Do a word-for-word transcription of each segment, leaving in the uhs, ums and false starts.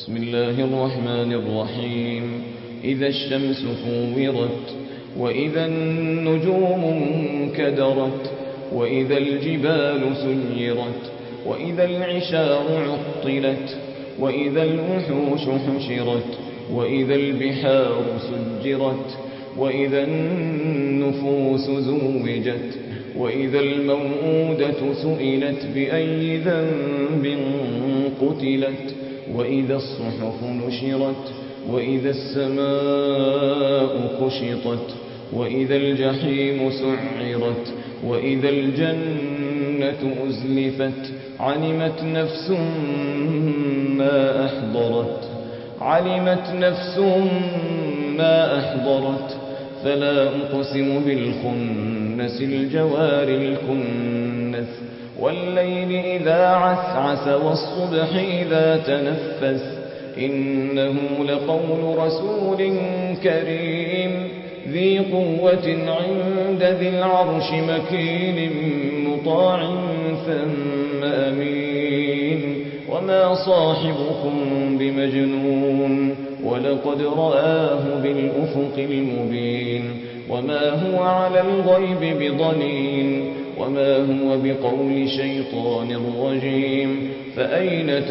بسم الله الرحمن الرحيم إذا الشمس كورت وإذا النجوم انكدرت وإذا الجبال سيرت وإذا العشار عطلت وإذا الوحوش حشرت وإذا البحار سجرت وإذا النفوس زوجت وإذا الموءودة سئلت بأي ذنب قتلت وإذا الصحف نشرت وإذا السماء كشطت وإذا الجحيم سعرت وإذا الجنة أزلفت علمت نفس ما أحضرت علمت نفس ما أحضرت فلا أقسم بالخنس الجوار الكنس والليل إذا عسعس والصبح إذا تنفس إنه لقول رسول كريم ذي قوة عند ذي العرش مكين مطاع ثم أمين وما صاحبكم بمجنون ولقد رآه بالأفق المبين وما هو على الغيب بضنين وما هو بقول شيطان رجيم فأين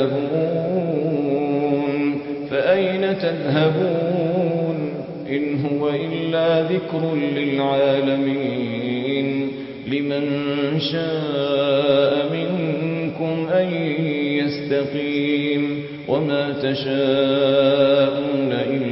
تذهبون فأين تذهبون إن هو إلا ذكر للعالمين لمن شاء منكم أن يستقيم وما تشاءون إلا